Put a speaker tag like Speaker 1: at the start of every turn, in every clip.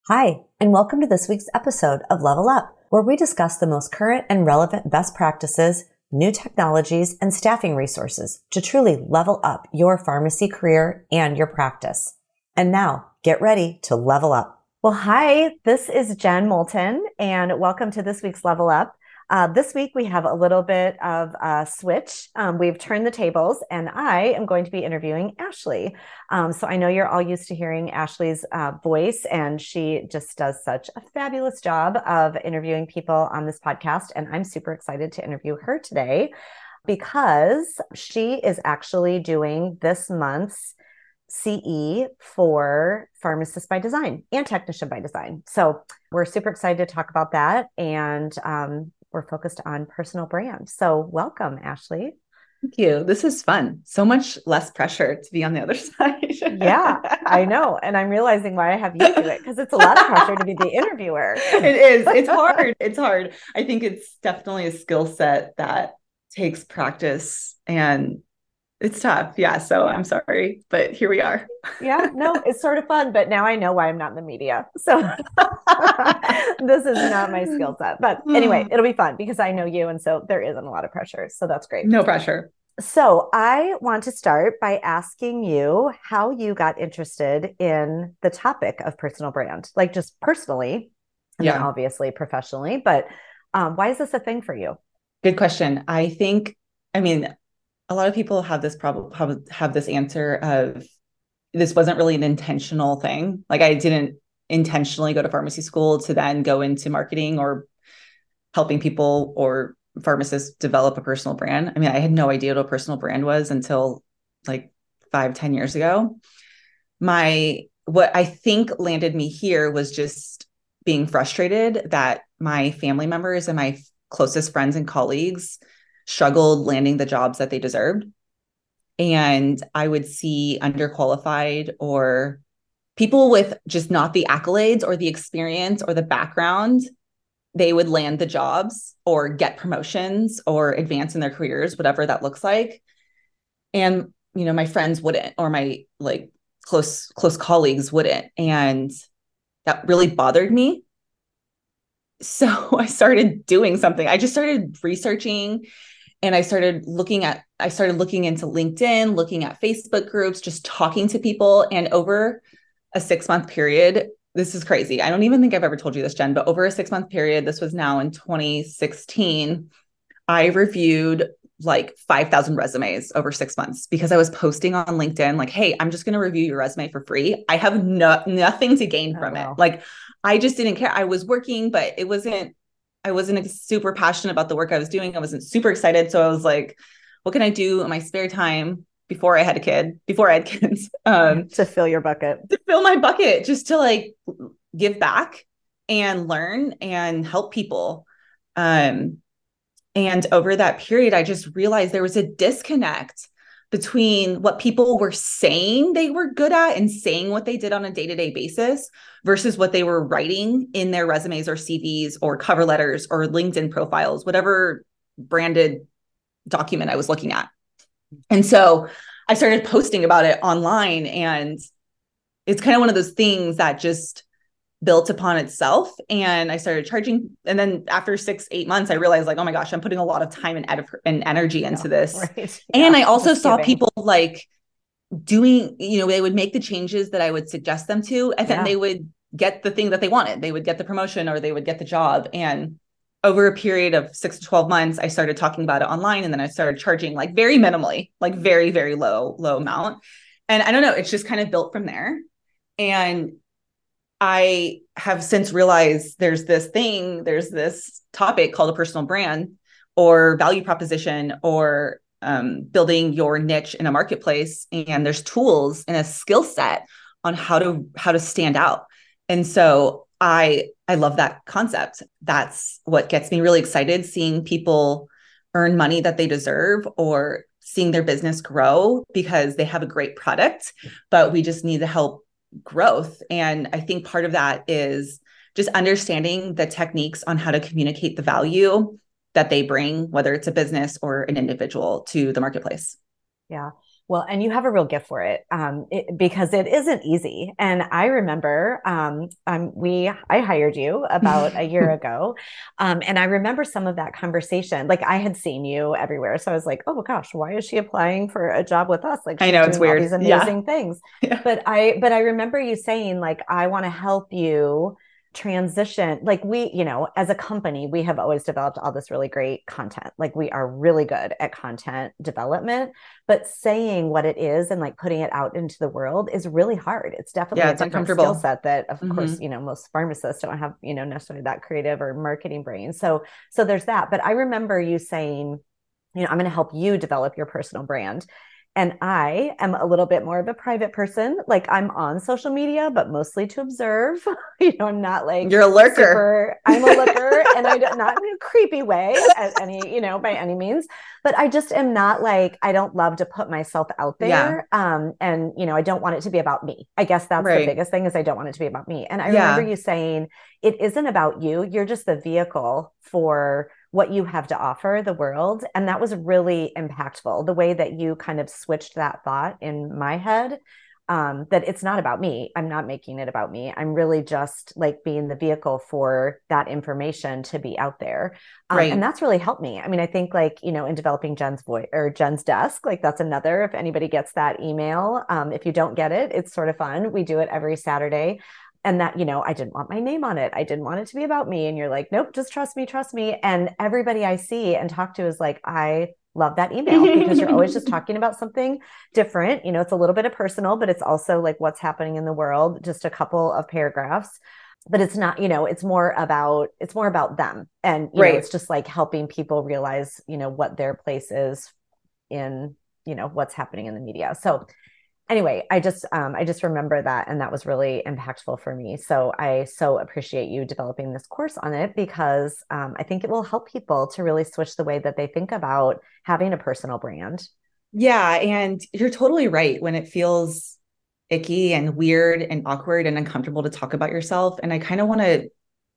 Speaker 1: Hi, and welcome to this week's episode of Level Up, where we discuss the most current and relevant best practices, new technologies, and staffing resources to truly level up your pharmacy career and your practice. And now, get ready to level up. Well, hi, this is Jen Moulton, and welcome to this week's Level Up. This week, we have a little bit of a switch. We've turned the tables, and I am going to be interviewing Ashley. So I know you're all used to hearing Ashley's voice, and she just does such a fabulous job of interviewing people on this podcast. And I'm super excited to interview her today because she is actually doing this month's CE for Pharmacist by Design and Technician by Design. So we're super excited to talk about that. And we're focused on personal brand. So welcome, Ashley.
Speaker 2: Thank you. This is fun. So much less pressure to be on the other side.
Speaker 1: Yeah, I know. And I'm realizing why I have you do it, because it's a lot of pressure to be the interviewer.
Speaker 2: It is. It's hard. It's hard. I think it's definitely a skill set that takes practice and it's tough. Yeah. So I'm sorry, but here we are.
Speaker 1: Yeah, no, it's sort of fun, but now I know why I'm not in the media. So this is not my skill set. But anyway, it'll be fun because I know you. And so there isn't a lot of pressure. So that's great.
Speaker 2: No pressure.
Speaker 1: So I want to start by asking you how you got interested in the topic of personal brand, like just personally, and then obviously professionally. But why is this a thing for you?
Speaker 2: Good question. A lot of people have this problem, have this answer of this wasn't really an intentional thing. Like I didn't intentionally go to pharmacy school to then go into marketing or helping people or pharmacists develop a personal brand. I mean, I had no idea what a personal brand was until like 5-10 years ago. What I think landed me here was just being frustrated that my family members and my closest friends and colleagues struggled landing the jobs that they deserved. And I would see underqualified or people with just not the accolades or the experience or the background, they would land the jobs or get promotions or advance in their careers, whatever that looks like. And, my friends wouldn't, or my close colleagues wouldn't. And that really bothered me. So I started doing something. I just started researching and I started looking into LinkedIn, looking at Facebook groups, just talking to people. And over a 6-month period, this is crazy. I don't even think I've ever told you this, Jen, but over a 6-month period, this was now in 2016, I reviewed like 5,000 resumes over 6 months because I was posting on LinkedIn, like, hey, I'm just going to review your resume for free. I have nothing to gain from it. Like, I just didn't care. I was working, but I wasn't super passionate about the work I was doing. I wasn't super excited. So I was like, what can I do in my spare time before I had kids,
Speaker 1: to fill your bucket,
Speaker 2: to fill my bucket, just to like give back and learn and help people. And over that period, I just realized there was a disconnect between what people were saying they were good at and saying what they did on a day-to-day basis versus what they were writing in their resumes or CVs or cover letters or LinkedIn profiles, whatever branded document I was looking at. And so I started posting about it online, and it's kind of one of those things that just built upon itself. And I started charging. And then after 6-8 months, I realized like, oh my gosh, I'm putting a lot of time and energy into this.
Speaker 1: Right.
Speaker 2: And I also saw people like doing, they would make the changes that I would suggest them to, and then they would get the thing that they wanted. They would get the promotion or they would get the job. And over a period of 6 to 12 months, I started talking about it online, and then I started charging like very minimally, like very, very low amount. And I don't know, it's just kind of built from there. And I have since realized there's this topic called a personal brand or value proposition or building your niche in a marketplace. And there's tools and a skill set on how to stand out. And so I love that concept. That's what gets me really excited, seeing people earn money that they deserve or seeing their business grow because they have a great product, but we just need to help growth. And I think part of that is just understanding the techniques on how to communicate the value that they bring, whether it's a business or an individual, to the marketplace.
Speaker 1: Yeah. Well, and you have a real gift for it, because it isn't easy. And I remember I hired you about a year ago, and I remember some of that conversation. Like I had seen you everywhere, so I was like, "Oh gosh, why is she applying for a job with us? Like
Speaker 2: I
Speaker 1: she's
Speaker 2: know, it's
Speaker 1: doing all
Speaker 2: weird.
Speaker 1: these
Speaker 2: Yeah.
Speaker 1: amazing things."
Speaker 2: Yeah.
Speaker 1: But I remember you saying like, "I want to help you." Transition, like we, as a company, we have always developed all this really great content. Like we are really good at content development, but saying what it is and like putting it out into the world is really hard. It's definitely
Speaker 2: Yeah,
Speaker 1: a
Speaker 2: it's
Speaker 1: different skill
Speaker 2: uncomfortable.
Speaker 1: set that, of course,
Speaker 2: Hmm.
Speaker 1: most pharmacists don't have, necessarily that creative or marketing brain. So there's that. But I remember you saying, I'm going to help you develop your personal brand. And I am a little bit more of a private person. Like I'm on social media, but mostly to observe. I'm not like
Speaker 2: You're a lurker.
Speaker 1: super, I'm a looker and I don't, not in a creepy way at any, by any means, but I just am not like, I don't love to put myself out
Speaker 2: Yeah.
Speaker 1: there. And, I don't want it to be about me. I guess that's the
Speaker 2: Right.
Speaker 1: biggest thing is I don't want it to be about me. And I remember
Speaker 2: Yeah.
Speaker 1: you saying, it isn't about you. You're just the vehicle for what you have to offer the world. And that was really impactful. The way that you kind of switched that thought in my head, that it's not about me. I'm not making it about me. I'm really just like being the vehicle for that information to be out there. And
Speaker 2: Right.
Speaker 1: that's really helped me. I mean, I think like, in developing Jen's voice or Jen's desk, like that's another, if anybody gets that email, if you don't get it, it's sort of fun. We do it every Saturday. And that, I didn't want my name on it. I didn't want it to be about me. And you're like, nope, just trust me, trust me. And everybody I see and talk to is like, I love that email because you're always just talking about something different. It's a little bit of personal, but it's also like what's happening in the world, just a couple of paragraphs. But it's not, it's more about them. And,
Speaker 2: Right.
Speaker 1: it's just like helping people realize, what their place is in, what's happening in the media. So anyway, I just remember that, and that was really impactful for me. So I so appreciate you developing this course on it because I think it will help people to really switch the way that they think about having a personal brand.
Speaker 2: Yeah. And you're totally right when it feels icky and weird and awkward and uncomfortable to talk about yourself. And I kind of want to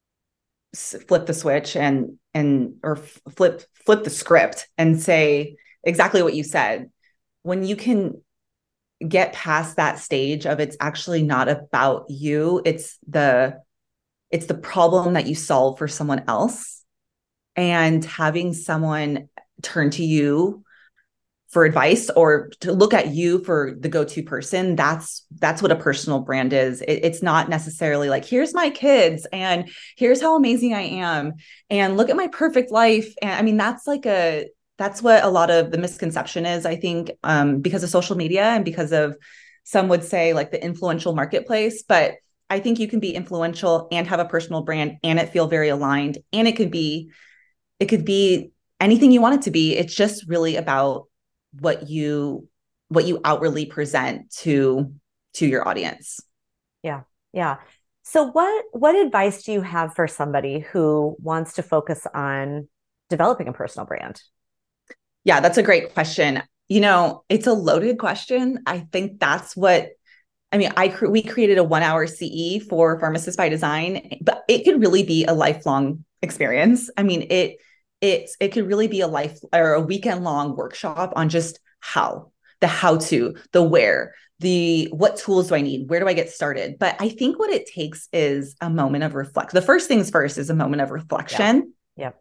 Speaker 2: flip the switch or flip the script and say exactly what you said. When you can get past that stage of it's actually not about you, it's the problem that you solve for someone else, and having someone turn to you for advice or to look at you for the go-to person, that's what a personal brand is. It's not necessarily like, here's my kids and here's how amazing I am and look at my perfect life. And I mean, that's what a lot of the misconception is, I think, because of social media and because of, some would say, like the influential marketplace. But I think you can be influential and have a personal brand and it feel very aligned, and it could be anything you want it to be. It's just really about what you outwardly present to your audience.
Speaker 1: Yeah. Yeah. So what advice do you have for somebody who wants to focus on developing a personal brand?
Speaker 2: Yeah, that's a great question. It's a loaded question. I think that's what I mean. We created a 1 hour CE for Pharmacists by Design, but it could really be a lifelong experience. I mean, it could really be a life or a weekend long workshop on just how to, the where, the what tools do I need, where do I get started. But I think what it takes is a moment of reflection. The first things first is a moment of
Speaker 1: Yeah.
Speaker 2: reflection
Speaker 1: Yep.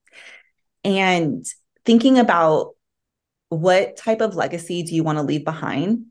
Speaker 2: and thinking about what type of legacy do you want to leave behind,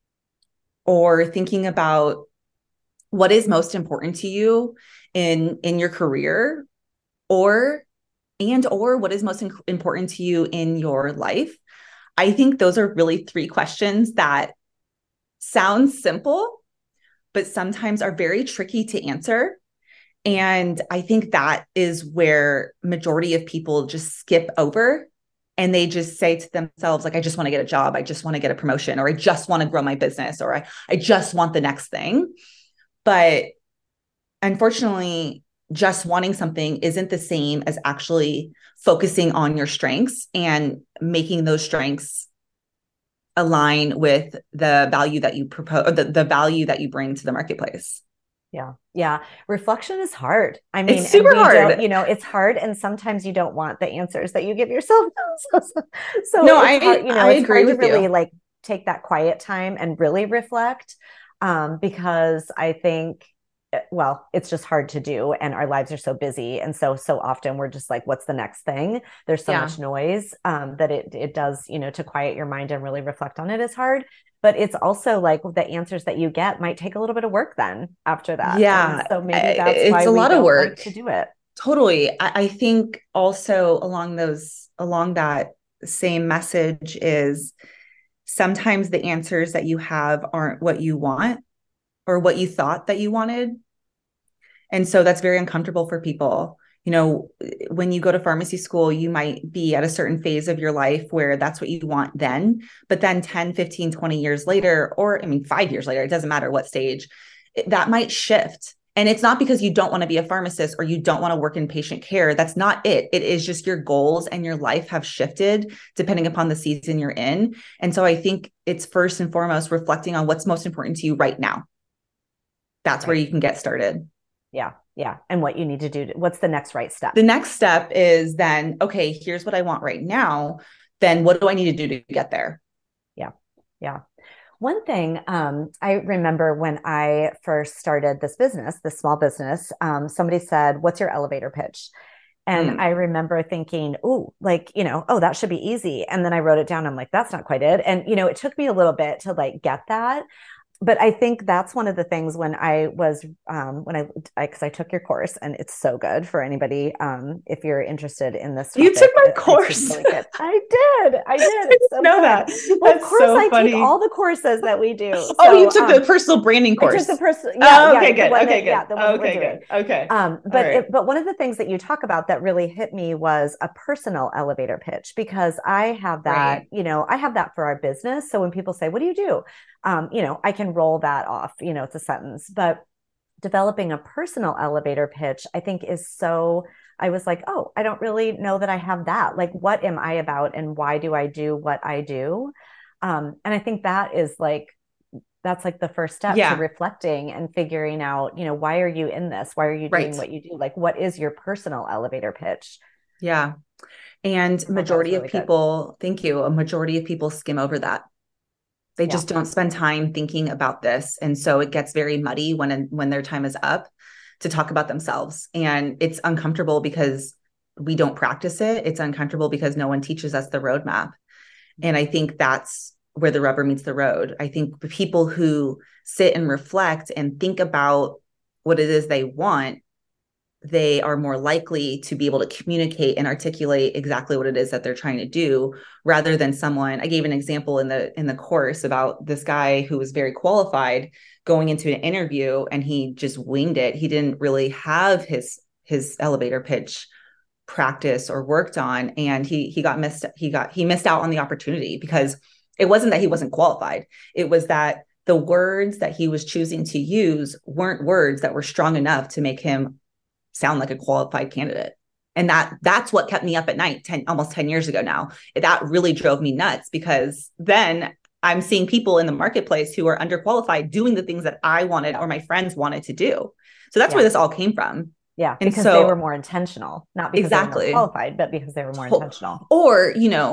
Speaker 2: or thinking about what is most important to you in your career, or what is most important to you in your life. I think those are really three questions that sound simple, but sometimes are very tricky to answer. And I think that is where majority of people just skip over, and they just say to themselves, like, I just want to get a job. I just want to get a promotion, or I just want to grow my business, or I just want the next thing. But unfortunately, just wanting something isn't the same as actually focusing on your strengths and making those strengths align with the value that you propose, or the value that you bring to the marketplace.
Speaker 1: Yeah. Yeah. Reflection is hard. I mean,
Speaker 2: It's
Speaker 1: and
Speaker 2: super
Speaker 1: we don't,
Speaker 2: hard.
Speaker 1: it's hard. And sometimes you don't want the answers that you give yourself. So
Speaker 2: No,
Speaker 1: it's hard,
Speaker 2: I
Speaker 1: it's
Speaker 2: agree
Speaker 1: hard to
Speaker 2: with
Speaker 1: really
Speaker 2: you.
Speaker 1: like take that quiet time and really reflect, because I think, well, it's just hard to do. And our lives are so busy. And so often we're just like, what's the next thing? There's so much noise, that it does, to quiet your mind and really reflect on it is hard. But it's also like the answers that you get might take a little bit of work then after that.
Speaker 2: Yeah.
Speaker 1: And so maybe that's
Speaker 2: it's
Speaker 1: why
Speaker 2: a
Speaker 1: we
Speaker 2: lot of
Speaker 1: don't
Speaker 2: work.
Speaker 1: like to do it.
Speaker 2: Totally. I think also along that same message is sometimes the answers that you have aren't what you want or what you thought that you wanted. And so that's very uncomfortable for people. When you go to pharmacy school, you might be at a certain phase of your life where that's what you want then, but then 10, 15, 20 years later, or 5 years later, it doesn't matter what stage, that might shift. And it's not because you don't want to be a pharmacist or you don't want to work in patient care. That's not it. It is just your goals and your life have shifted depending upon the season you're in. And so I think it's first and foremost reflecting on what's most important to you right now. That's where you can get started.
Speaker 1: Yeah. Yeah. And what you need to do. What's the next right step?
Speaker 2: The next step is then, okay, here's what I want right now. Then what do I need to do to get there?
Speaker 1: Yeah. Yeah. One thing, I remember when I first started this small business, somebody said, what's your elevator pitch? And I remember thinking, that should be easy. And then I wrote it down. I'm like, that's not quite it. And, it took me a little bit to like get that. But I think that's one of the things when I was, because I took your course and it's so good for anybody. If you're interested in this topic.
Speaker 2: You took my course.
Speaker 1: Really good. I did. It's so
Speaker 2: know
Speaker 1: good.
Speaker 2: That.
Speaker 1: Well, of course, I take all the courses that we do.
Speaker 2: So, you took the personal branding course.
Speaker 1: I took the personal. Yeah.
Speaker 2: Okay, good. Okay, good.
Speaker 1: The one we're doing.
Speaker 2: Okay.
Speaker 1: But one of the things that you talk about that really hit me was a personal elevator pitch, because I have that, I have that for our business. So when people say, what do you do? I can roll that off, it's a sentence, but developing a personal elevator pitch, I think I was like, oh, I don't really know that I have that. Like, what am I about and why do I do what I do? And I think that's like the first step to reflecting and figuring out, why are you in this? Why are you doing what you do? Like, what is your personal elevator pitch?
Speaker 2: Yeah. And majority of people, thank you. A majority of people skim over that. They just don't spend time thinking about this. And so it gets very muddy when their time is up to talk about themselves. And it's uncomfortable because we don't practice it. It's uncomfortable because no one teaches us the roadmap. And I think that's where the rubber meets the road. I think the people who sit and reflect and think about what it is they want, they are more likely to be able to communicate and articulate exactly what it is that they're trying to do, rather than someone. I gave an example in the course about this guy who was very qualified going into an interview and he just winged it. He didn't really have his elevator pitch practice or worked on, and he missed out on the opportunity because it wasn't that he wasn't qualified. It was that the words that he was choosing to use weren't words that were strong enough to make him sound like a qualified candidate. And that's what kept me up at night almost 10 years ago now. That really drove me nuts, because then I'm seeing people in the marketplace who are underqualified doing the things that I wanted or my friends wanted to do. So that's where this all came from.
Speaker 1: Yeah. And because they were more intentional, not because they were more qualified, but because they were more intentional.
Speaker 2: Or,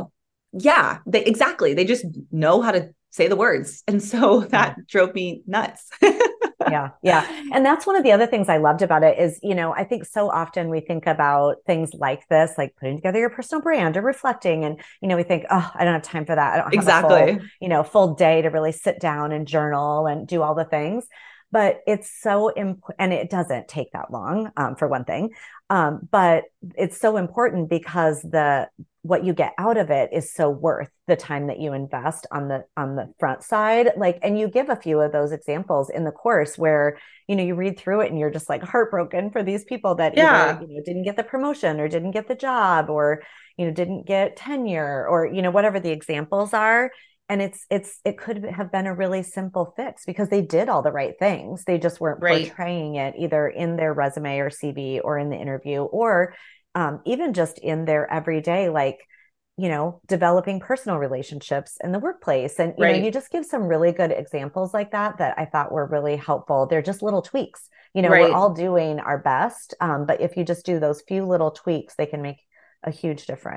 Speaker 2: they just know how to say the words. And so that drove me nuts.
Speaker 1: Yeah. And that's one of the other things I loved about it is, I think so often we think about things like this, like putting together your personal brand or reflecting. And, we think, oh, I don't have time for that. I don't have a full day to really sit down and journal and do all the things. But it's so important, and it doesn't take that long, for one thing. But it's so important because what you get out of it is so worth the time that you invest on the front side. And you give a few of those examples in the course where, you read through it and you're just like heartbroken for these people that either, didn't get the promotion or didn't get the job or, didn't get tenure or, whatever the examples are. And it could have been a really simple fix because they did all the right things. They just weren't portraying it either in their resume or CV or in the interview, or even just in their everyday, developing personal relationships in the workplace. And, you just give some really good examples like that I thought were really helpful. They're just little tweaks, we're all doing our best. But if you just do those few little tweaks, they can make a huge difference.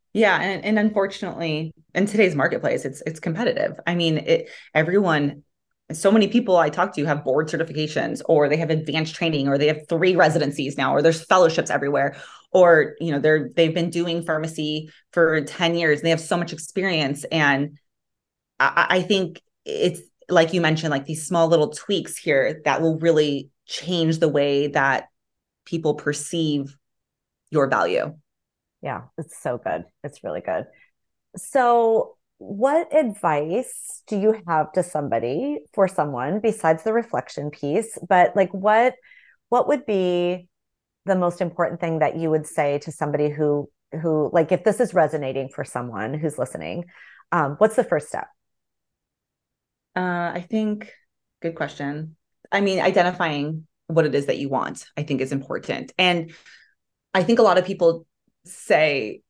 Speaker 2: Yeah, and unfortunately, in today's marketplace, it's competitive. I mean, everyone, so many people I talk to have board certifications, or they have advanced training, or they have 3 residencies now, or there's fellowships everywhere, or they've been doing pharmacy for 10 years and they have so much experience. And I think it's like you mentioned, like these small little tweaks here that will really change the way that people perceive your value.
Speaker 1: Yeah, it's so good. It's really good. So, what advice do you have to somebody for someone besides the reflection piece? But like what would be the most important thing that you would say to somebody who like if this is resonating for someone who's listening, what's the first step?
Speaker 2: I think good question. I mean, identifying what it is that you want, I think is important. And I think a lot of people say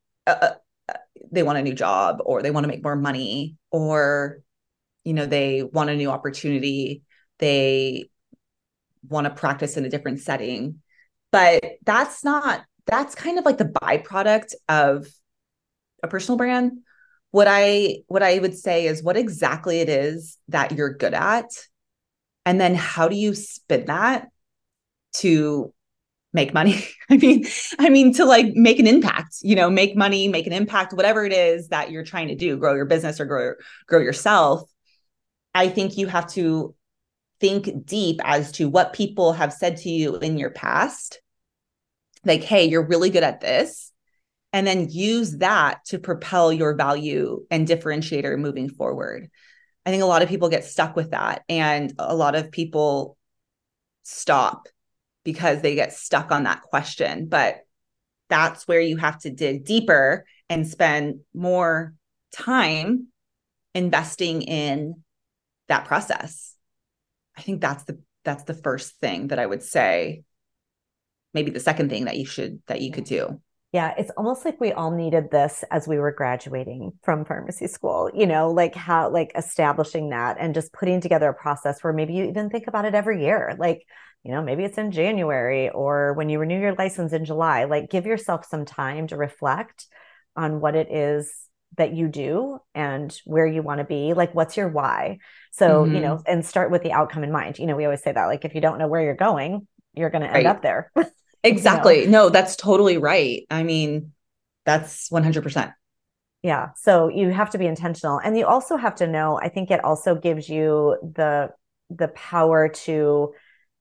Speaker 2: they want a new job, or they want to make more money, or, they want a new opportunity. They want to practice in a different setting. But that's kind of like the byproduct of a personal brand. What I would say is what exactly it is that you're good at, and then how do you spin that to make money? I mean to like make an impact, make money, make an impact, whatever it is that you're trying to do, grow your business or grow yourself. I think you have to think deep as to what people have said to you in your past. Like, hey, you're really good at this, and then use that to propel your value and differentiator moving forward. I think a lot of people get stuck with that, and a lot of people stop because they get stuck on that question. But that's where you have to dig deeper and spend more time investing in that process. I think that's the first thing that I would say. Maybe the second thing that you could do.
Speaker 1: Yeah, it's almost like we all needed this as we were graduating from pharmacy school, like how, like establishing that and just putting together a process where maybe you even think about it every year. Like, maybe it's in January or when you renew your license in July, like give yourself some time to reflect on what it is that you do and where you want to be. Like, what's your why? So,
Speaker 2: Mm-hmm.
Speaker 1: and start with the outcome in mind. We always say that, like, if you don't know where you're going, you're going to end
Speaker 2: Right.
Speaker 1: up there. you know?
Speaker 2: Exactly. No, that's totally right. I mean, that's 100%.
Speaker 1: Yeah. So you have to be intentional. And you also have to know, I think it also gives you the power to,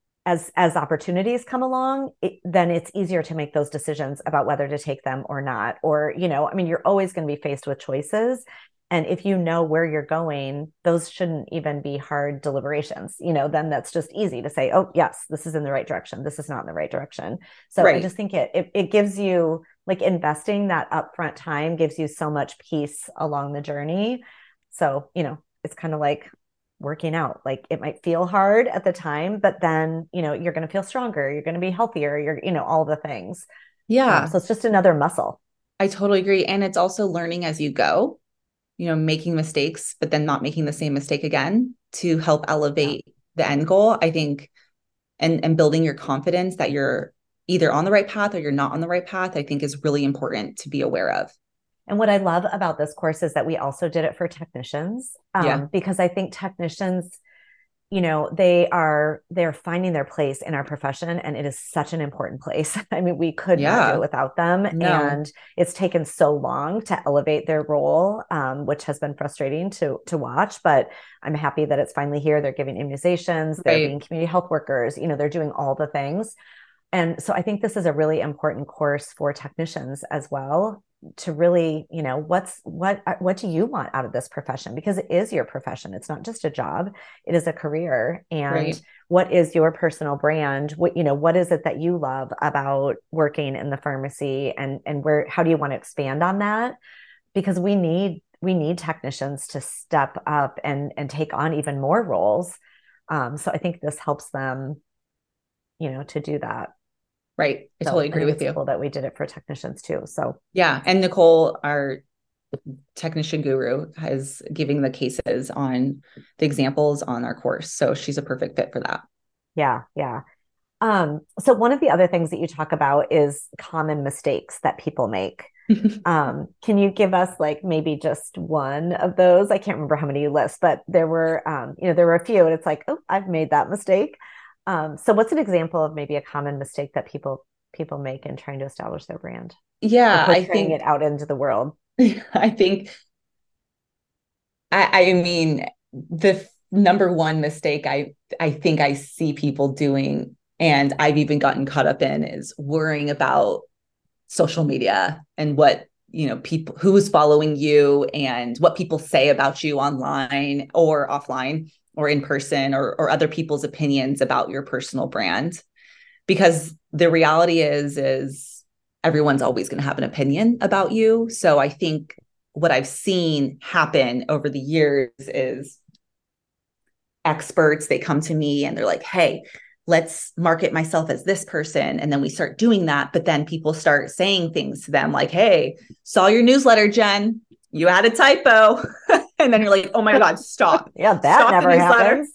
Speaker 1: as opportunities come along, then it's easier to make those decisions about whether to take them or not. Or, I mean, you're always going to be faced with choices. And if you know where you're going, those shouldn't even be hard deliberations. Then that's just easy to say, oh, yes, this is in the right direction. This is not in the right direction. So I
Speaker 2: Right.
Speaker 1: just think it gives you, like, investing that upfront time gives you so much peace along the journey. So, it's kind of like working out. Like, it might feel hard at the time, but then, you're going to feel stronger. You're going to be healthier. You're, all the things.
Speaker 2: Yeah,
Speaker 1: So it's just another muscle.
Speaker 2: I totally agree. And it's also learning as you go, making mistakes, but then not making the same mistake again to help
Speaker 1: Yeah.
Speaker 2: elevate the end goal, I think, and building your confidence that you're either on the right path or you're not on the right path, I think is really important to be aware of.
Speaker 1: And what I love about this course is that we also did it for technicians,
Speaker 2: Yeah.
Speaker 1: because I think technicians, they're finding their place in our profession, and it is such an important place. I mean, we could not do it
Speaker 2: Yeah.
Speaker 1: without them,
Speaker 2: No.
Speaker 1: and it's taken so long to elevate their role, which has been frustrating to watch. But I'm happy that it's finally here. They're giving immunizations, they're being
Speaker 2: Right.
Speaker 1: community health workers. They're doing all the things. And so I think this is a really important course for technicians as well, to really, what do you want out of this profession? Because it is your profession. It's not just a job, it is a career. And
Speaker 2: Right.
Speaker 1: what is your personal brand? What is it that you love about working in the pharmacy, and how do you want to expand on that? Because we need technicians to step up and take on even more roles. So I think this helps them, to do that.
Speaker 2: Right. I
Speaker 1: So
Speaker 2: totally
Speaker 1: I
Speaker 2: agree
Speaker 1: think
Speaker 2: with
Speaker 1: it's
Speaker 2: you.
Speaker 1: cool that we did it for technicians too. So
Speaker 2: Yeah. And Nicole, our technician guru, is giving the cases on the examples on our course. So she's a perfect fit for that.
Speaker 1: yeah, yeah. So one of the other things that you talk about is common mistakes that people make. Can you give us like maybe just one of those? I can't remember how many you list, but there were, there were a few, and it's like, oh, I've made that mistake. So what's an example of maybe a common mistake that people make in trying to establish their brand or
Speaker 2: Yeah, I
Speaker 1: portraying it
Speaker 2: think
Speaker 1: out into the world?
Speaker 2: I think I mean the number one mistake I think I see people doing, and I've even gotten caught up in, is worrying about social media and what, people, who's following you and what people say about you online or offline or in person, or other people's opinions about your personal brand. Because the reality is everyone's always going to have an opinion about you. So I think what I've seen happen over the years is experts, they come to me and they're like, hey, let's market myself as this person. And then we start doing that. But then people start saying things to them like, hey, saw your newsletter, Jen, you had a typo. And then you're like, oh my God, stop.
Speaker 1: Yeah, that
Speaker 2: stop
Speaker 1: never happens.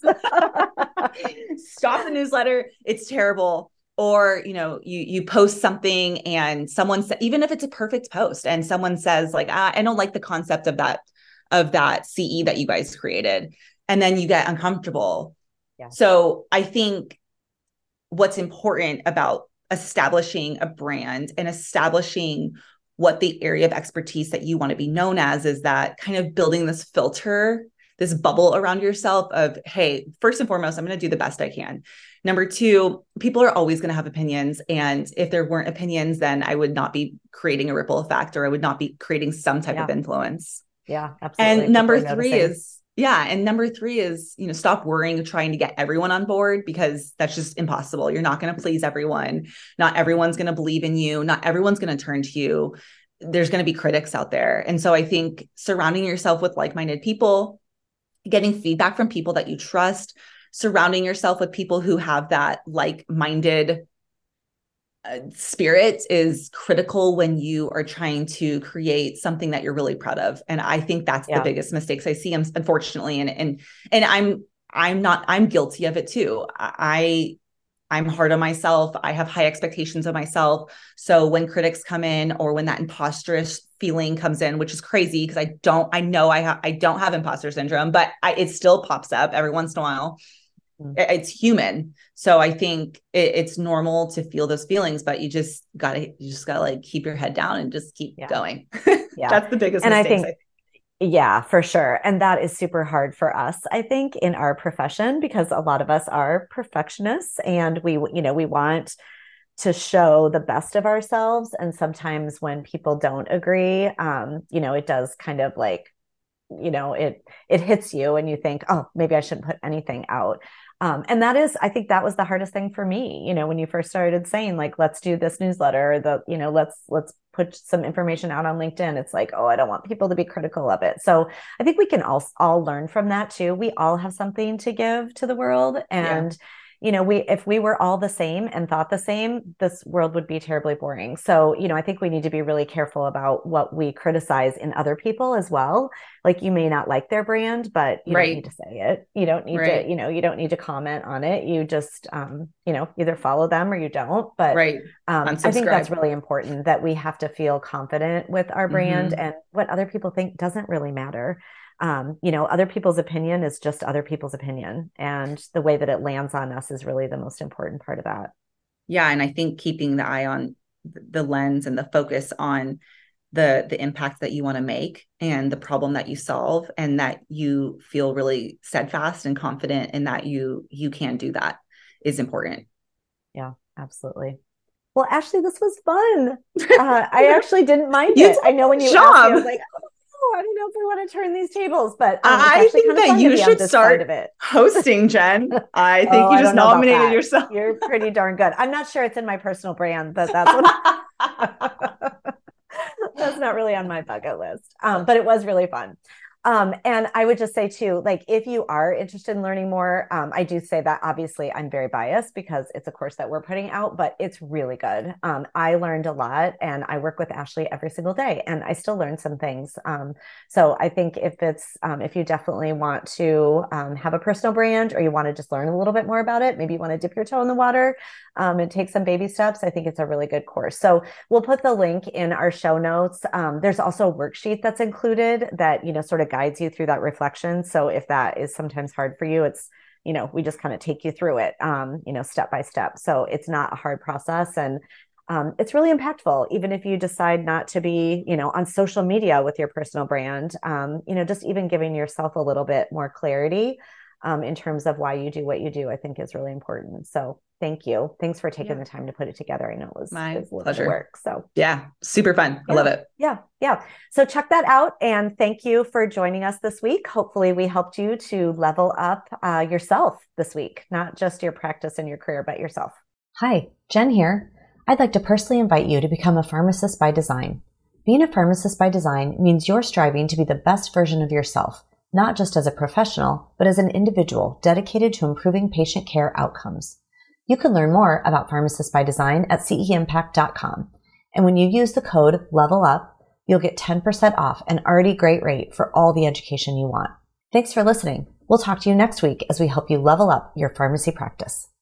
Speaker 2: Stop the newsletter. It's terrible. Or, you post something and someone said, even if it's a perfect post and someone says like, I don't like the concept of that CE that you guys created. And then you get uncomfortable.
Speaker 1: Yeah.
Speaker 2: So I think what's important about establishing a brand and establishing what the area of expertise that you want to be known as is that kind of building this filter, this bubble around yourself of, hey, first and foremost, I'm going to do the best I can. Number two, people are always going to have opinions. And if there weren't opinions, then I would not be creating a ripple effect, or I would not be creating some type of influence.
Speaker 1: Yeah, absolutely.
Speaker 2: And number three is, stop worrying, trying to get everyone on board, because that's just impossible. You're not going to please everyone. Not everyone's going to believe in you. Not everyone's going to turn to you. There's going to be critics out there. And so I think surrounding yourself with like-minded people, getting feedback from people that you trust, surrounding yourself with people who have that like-minded spirit is critical when you are trying to create something that you're really proud of. And I think that's the biggest mistakes I see, unfortunately. And I'm guilty of it too. I'm hard on myself. I have high expectations of myself. So when critics come in, or when that imposterish feeling comes in, which is crazy because I don't have imposter syndrome, but it still pops up every once in a while. It's human. So I think it's normal to feel those feelings, but you just gotta like keep your head down and just keep going.
Speaker 1: Yeah.
Speaker 2: That's the biggest
Speaker 1: and
Speaker 2: mistake.
Speaker 1: I think, yeah, for sure. And that is super hard for us, I think, in our profession, because a lot of us are perfectionists and we want to show the best of ourselves. And sometimes when people don't agree, it does kind of like, it hits you and you think, oh, maybe I shouldn't put anything out. And I think that was the hardest thing for me, when you first started saying like, let's do this newsletter, let's put some information out on LinkedIn. It's like, oh, I don't want people to be critical of it. So I think we can all learn from that too. We all have something to give to the world. And if we were all the same and thought the same, this world would be terribly boring. So, I think we need to be really careful about what we criticize in other people as well. Like, you may not like their brand, but you don't need to say it. You don't need to, you don't need to comment on it. You just, either follow them or you don't. But I think that's really important, that we have to feel confident with our brand, and what other people think doesn't really matter. Other people's opinion is just other people's opinion, and the way that it lands on us is really the most important part of that.
Speaker 2: Yeah. And I think keeping the eye on the lens and the focus on the impact that you want to make and the problem that you solve, and that you feel really steadfast and confident in that you can do that, is important.
Speaker 1: Yeah, absolutely. Well, Ashley, this was fun. I actually didn't mind it. I know when you asked me, I was like, I don't know if we want to turn these tables, but
Speaker 2: I think that you should start hosting, Jen. I think you just nominated yourself.
Speaker 1: You're pretty darn good. I'm not sure it's in my personal brand, but that's what that's not really on my bucket list. But it was really fun. And I would just say too, like, if you are interested in learning more, I do say that obviously I'm very biased because it's a course that we're putting out, but it's really good. I learned a lot and I work with Ashley every single day and I still learn some things. So I think if you definitely want to have a personal brand or you want to just learn a little bit more about it, maybe you want to dip your toe in the water and take some baby steps, I think it's a really good course. So we'll put the link in our show notes. There's also a worksheet that's included that, sort of guides you through that reflection. So if that is sometimes hard for you, it's, we just kind of take you through it, step by step. So it's not a hard process. And it's really impactful, even if you decide not to be, on social media with your personal brand, just even giving yourself a little bit more clarity in terms of why you do what you do, I think is really important. So thank you. Thanks for taking the time to put it together. I know it was
Speaker 2: my
Speaker 1: a
Speaker 2: pleasure.
Speaker 1: Work. So
Speaker 2: yeah, super fun. I love it.
Speaker 1: Yeah. So check that out. And thank you for joining us this week. Hopefully we helped you to level up yourself this week, not just your practice and your career, but yourself. Hi, Jen here. I'd like to personally invite you to become a pharmacist by design. Being a pharmacist by design means you're striving to be the best version of yourself, not just as a professional, but as an individual dedicated to improving patient care outcomes. You can learn more about Pharmacist by Design at ceimpact.com. And when you use the code LEVELUP, you'll get 10% off an already great rate for all the education you want. Thanks for listening. We'll talk to you next week as we help you level up your pharmacy practice.